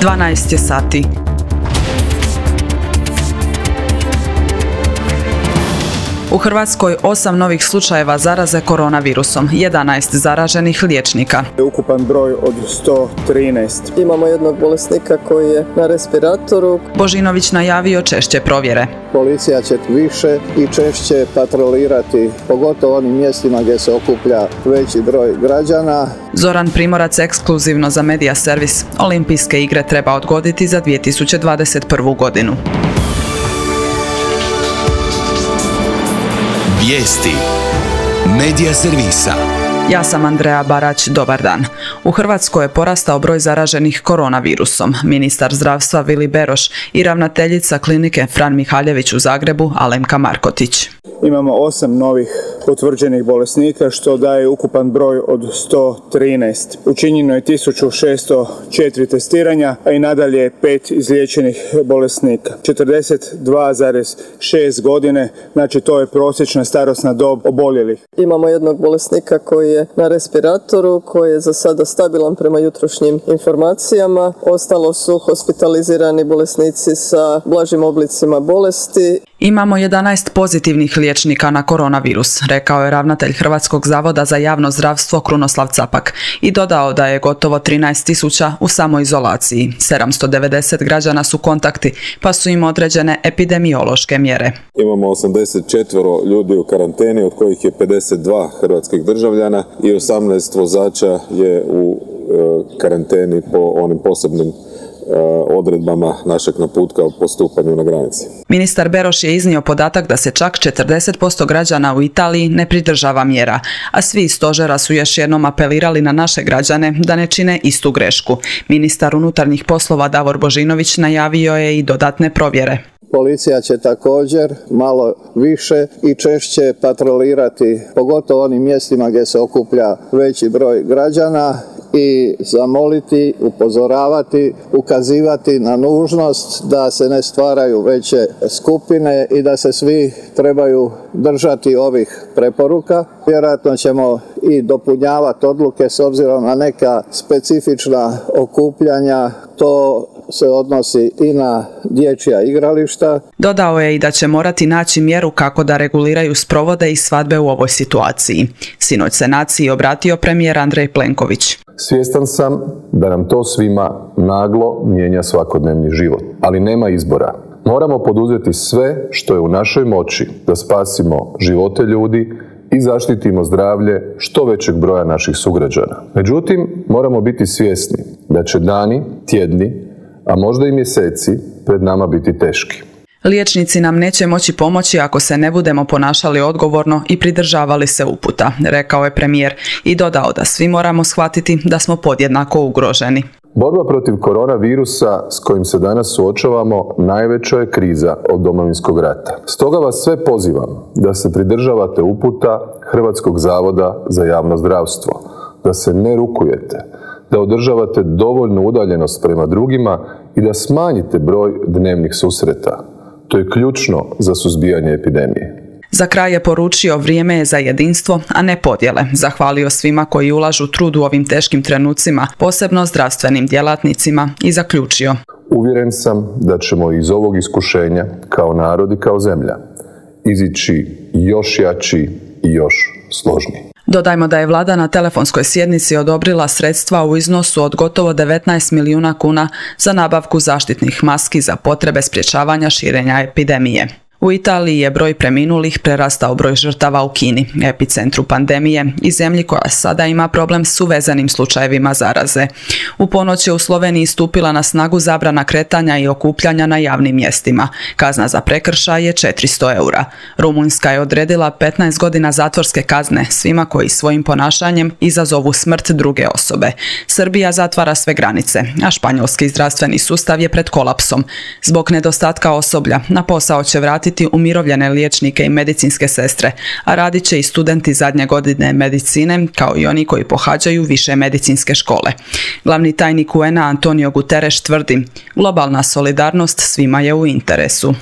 12 je sati. U Hrvatskoj 8 novih slučajeva zaraze koronavirusom, 11 zaraženih liječnika. Ukupan broj od 113. Imamo jednog bolesnika koji je na respiratoru. Božinović najavio češće provjere. Policija će više i češće patrolirati, pogotovo onim mjestima gdje se okuplja veći broj građana. Zoran Primorac ekskluzivno za Medija servis. Olimpijske igre treba odgoditi za 2021. godinu. Vijesti Medija servisa. Ja sam Andreja Barać, dobar dan. U Hrvatskoj je porastao broj zaraženih koronavirusom. Ministar zdravstva Vili Beroš i ravnateljica klinike Fran Mihaljević u Zagrebu Alemka Markotić. Imamo 8 novih potvrđenih bolesnika, što daje ukupan broj od 113. Učinjeno je 1604 testiranja, a i nadalje 5 izliječenih bolesnika. 42,6 godine, znači to je prosječna starosna dob oboljelih. Imamo jednog bolesnika koji je na respiratoru, koji je za sada stabilan prema jutrošnjim informacijama. Ostalo su hospitalizirani bolesnici sa blažim oblicima bolesti. Imamo 11 pozitivnih liječnika na koronavirus, rekao je ravnatelj Hrvatskog zavoda za javno zdravstvo Krunoslav Capak i dodao da je gotovo 13.000 u samoizolaciji. 790 građana su kontakti, pa su im određene epidemiološke mjere. Imamo 84 ljudi u karanteni, od kojih je 52 hrvatskih državljana i 18 vozača je u karanteni po onim posebnim odredbama našeg naputka o postupanju na granici. Ministar Beroš je iznio podatak da se čak 40% građana u Italiji ne pridržava mjera, a svi iz stožera su još jednom apelirali na naše građane da ne čine istu grešku. Ministar unutarnjih poslova Davor Božinović najavio je i dodatne provjere. Policija će također malo više i češće patrolirati, pogotovo onim mjestima gdje se okuplja veći broj građana, i zamoliti, upozoravati, ukazivati na nužnost da se ne stvaraju veće skupine i da se svi trebaju držati ovih preporuka. Vjerojatno ćemo i dopunjavati odluke s obzirom na neka specifična okupljanja. To se odnosi i na dječja igrališta. Dodao je i da će morati naći mjeru kako da reguliraju sprovode i svadbe u ovoj situaciji. Sinoć se naciji obratio premijer Andrej Plenković. Svjestan sam da nam to svima naglo mijenja svakodnevni život, ali nema izbora. Moramo poduzeti sve što je u našoj moći da spasimo živote ljudi i zaštitimo zdravlje što većeg broja naših sugrađana. Međutim, moramo biti svjesni da će dani, tjedni, a možda i mjeseci pred nama biti teški. Liječnici nam neće moći pomoći ako se ne budemo ponašali odgovorno i pridržavali se uputa, rekao je premijer i dodao da svi moramo shvatiti da smo podjednako ugroženi. Borba protiv koronavirusa s kojim se danas suočavamo najveća je kriza od Domovinskog rata. Stoga vas sve pozivam da se pridržavate uputa Hrvatskog zavoda za javno zdravstvo, da se ne rukujete, da održavate dovoljnu udaljenost prema drugima i da smanjite broj dnevnih susreta. To je ključno za suzbijanje epidemije. Za kraj je poručio vrijeme je za jedinstvo, a ne podjele. Zahvalio svima koji ulažu trud u ovim teškim trenucima, posebno zdravstvenim djelatnicima, i zaključio. Uvjeren sam da ćemo iz ovog iskušenja, kao narod i kao zemlja, izići još jači i još složniji. Dodajmo da je vlada na telefonskoj sjednici odobrila sredstva u iznosu od gotovo 19 milijuna kuna za nabavku zaštitnih maski za potrebe sprječavanja širenja epidemije. U Italiji je broj preminulih prerastao broj žrtava u Kini, epicentru pandemije i zemlji koja sada ima problem s uvezenim slučajevima zaraze. U ponoć je u Sloveniji stupila na snagu zabrana kretanja i okupljanja na javnim mjestima. Kazna za prekršaj je 400 eura. Rumunjska je odredila 15 godina zatvorske kazne svima koji svojim ponašanjem izazovu smrt druge osobe. Srbija zatvara sve granice, a španjolski zdravstveni sustav je pred kolapsom. Zbog nedostatka osoblja na posao će vratiti raditi umirovljene liječnike i medicinske sestre, a radit će i studenti zadnje godine medicine, kao i oni koji pohađaju više medicinske škole. Glavni tajnik UN-a Antonio Guterres tvrdi, globalna solidarnost svima je u interesu.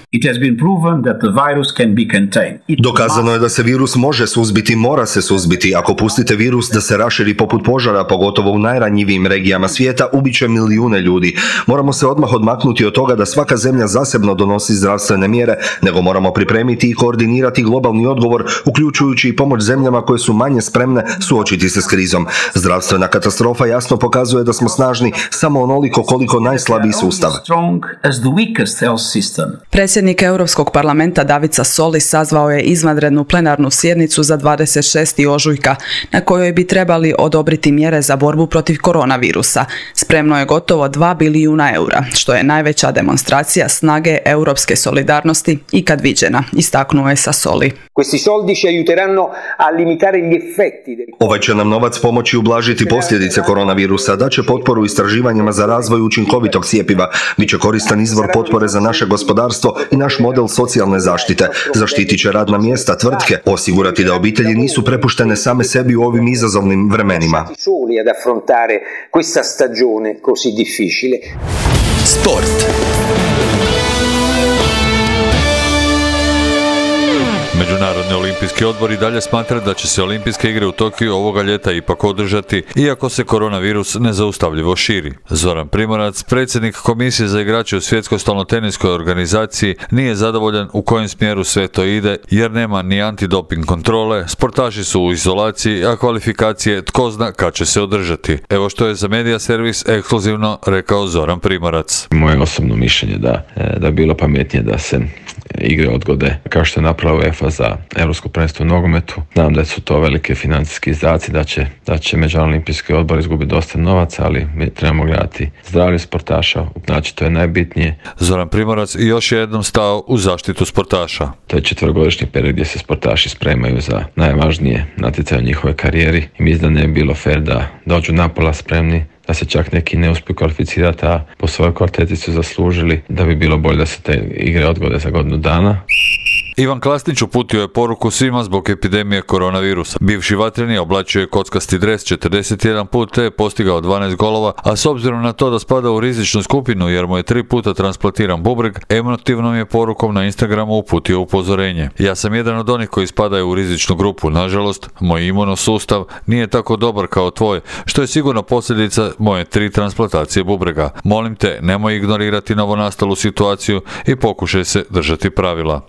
Dokazano je da se virus može suzbiti, mora se suzbiti. Ako pustite virus da se raširi poput požara, pogotovo u najranjivijim regijama svijeta, ubiće milijune ljudi. Moramo se odmah odmaknuti od toga da svaka zemlja zasebno donosi zdravstvene mjere, nego moramo pripremiti i koordinirati globalni odgovor, uključujući i pomoć zemljama koje su manje spremne suočiti se s krizom. Zdravstvena katastrofa jasno pokazuje da smo snažni samo onoliko koliko najslabiji sustav. Predsjednik Europskog parlamenta David Sassoli sazvao je izvanrednu plenarnu sjednicu za 26. ožujka, na kojoj bi trebali odobriti mjere za borbu protiv koronavirusa. Spremno je gotovo 2 bilijuna eura, što je najveća demonstracija snage europske solidarnosti ikad viđena, istaknuo je Sassoli. Ovaj će nam novac pomoći ublažiti posljedice koronavirusa, daće potporu istraživanjima za razvoj učinkovitog cjepiva, biće koristan izvor potpore za naše gospodarstvo i naš model socijalne zaštite, zaštitit će radna mjesta, tvrtke, osigurati da obitelji nisu prepuštene same sebi u ovim izazovnim vremenima. Sport. Međunarodni olimpijski odbor i dalje smatra da će se olimpijske igre u Tokiju ovoga ljeta ipak održati, iako se koronavirus nezaustavljivo širi. Zoran Primorac, predsjednik Komisije za igrače u Svjetskoj stolnoteniskoj organizaciji, nije zadovoljan u kojem smjeru sve to ide, jer nema ni antidoping kontrole, sportaši su u izolaciji, a kvalifikacije tko zna kad će se održati. Evo što je za Media Servis ekskluzivno rekao Zoran Primorac. Moje osobno mišljenje da bi bilo pametnije da se igre odgode, kao što je napravila UEFA za Europsko prvenstvo u nogometu. Znam da su to velike financijski izdaci, da će Međunarodni olimpijski odbor izgubiti dosta novaca, ali mi trebamo gledati zdravlje sportaša, znači to je najbitnije. Zoran Primorac i još jednom stao u zaštitu sportaša. To je 4-godišnji period gdje se sportaši spremaju za najvažnije natjecanje u njihovoj karijeri i mislim da ne bi bilo fair da dođu napola spremni, da se čak neki ne uspiju kvalificirati, a po svojoj kvaliteti su zaslužili, da bi bilo bolje da se te igre odgode za godinu dana. Ivan Klasnić uputio je poruku svima zbog epidemije koronavirusa. Bivši vatreni oblačio je kockasti dres 41 put te je postigao 12 golova, a s obzirom na to da spada u rizičnu skupinu jer mu je 3 puta transplantiran bubreg, emotivnom je porukom na Instagramu uputio upozorenje. Ja sam jedan od onih koji spadaju u rizičnu grupu. Nažalost, moj imunosustav nije tako dobar kao tvoj, što je sigurno posljedica moje 3 transplantacije bubrega. Molim te, nemoj ignorirati novonastalu situaciju i pokušaj se držati pravila.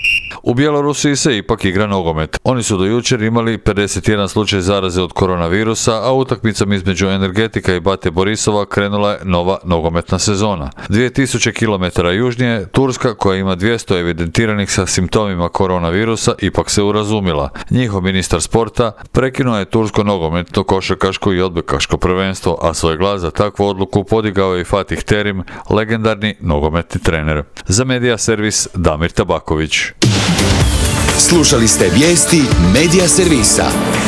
U Bjelorusiji se ipak igra nogomet. Oni su do jučer imali 51 slučaj zaraze od koronavirusa, a utakmicom između Energetika i Bate Borisova krenula je nova nogometna sezona. 2000 km južnije, Turska, koja ima 200 evidentiranih sa simptomima koronavirusa, ipak se urazumila. Njihov ministar sporta prekinuo je tursko nogometno, košarkaško i odbojkaško prvenstvo, a svoj glas za takvu odluku podigao je i Fatih Terim, legendarni nogometni trener. Za Media Servis Damir Tabaković. Slušali ste vijesti Media Servisa.